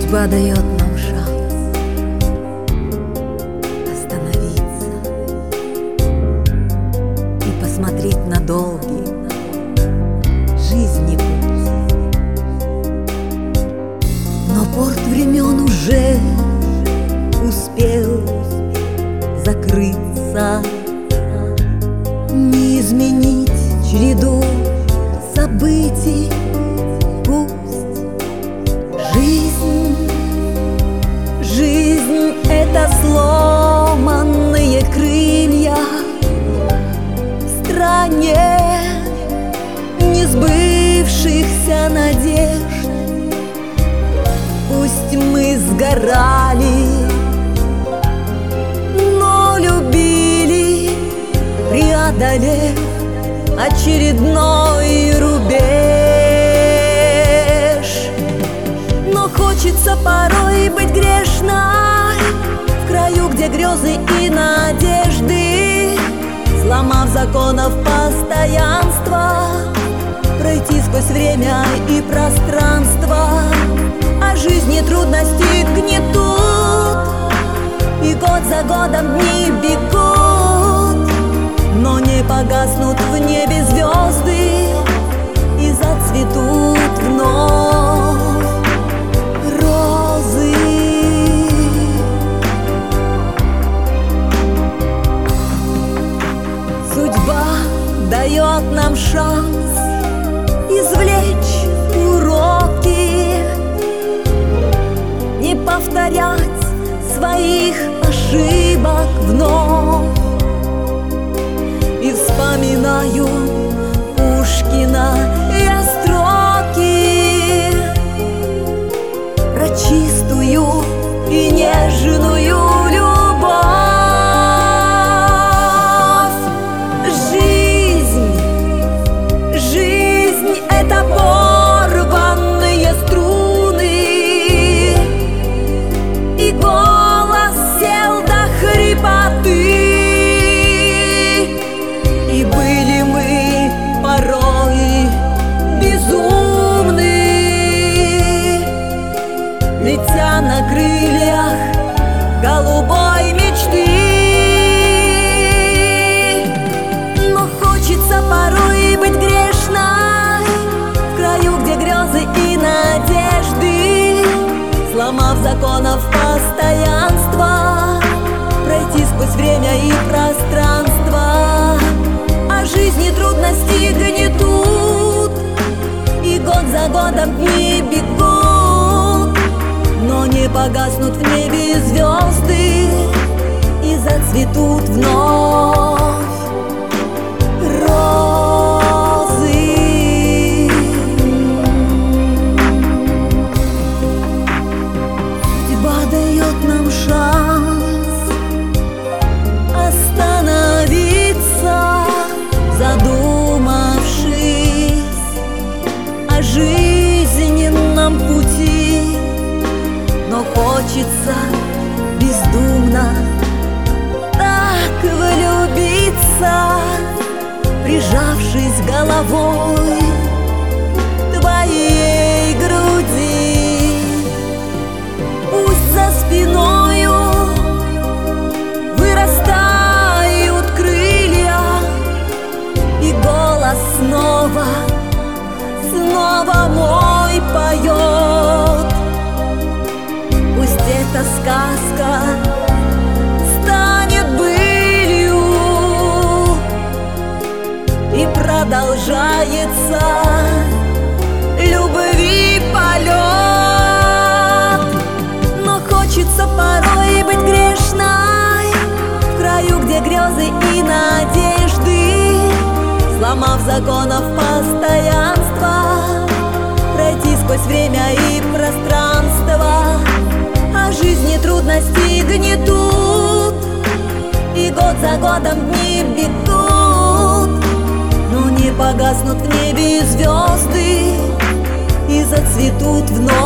Судьба дает нам шанс остановиться и посмотреть на долгий жизни путь. Но порт времен уже успел закрыться, не изменить череду событий. Пусть жизнь — это сломанные крылья в стране несбывшихся надежд. Пусть мы сгорали, но любили, преодолев очередной рубеж. Но хочется порой быть грешной в краю, где грезы и надежды, сломав законов постоянства, пройти сквозь время и пространство. А жизни трудности гнетут, и год за годом дни бегут, но не погаснут в небе звезды и зацветут вновь розы. Судьба дает нам шанс извлечь уроки, не повторять своих ошибок вновь. И вспоминаю Пушкина я строки про чистую и нежную любовь. Жизнь — это порванные струны, и голос сел до хрипоты. Летя на крыльях голубой мечты, но хочется порой быть грешной в краю, где грезы и надежды, сломав законов постоянства, пройти сквозь время и пространство. А жизни трудности гнетут, и год за годом дни бегут, но не погаснут в небе звезды и зацветут вновь розы. Судьба дает нам шанс остановиться, задумавшись о жизненном пути. Но хочется бездумно так влюбиться, прижавшись головой к твоей груди. Пусть за спиною вырастают крылья, и голос снова мой поет. Пусть эта сказка станет былью, и продолжается любви полет. Но хочется порой быть грешной в краю, где грезы и надежды, сломав законов постоянства, пройти сквозь время и пространство. А жизни трудности гнетут, и год за годом дни бегут, но не погаснут в небе звезды и зацветут вновь.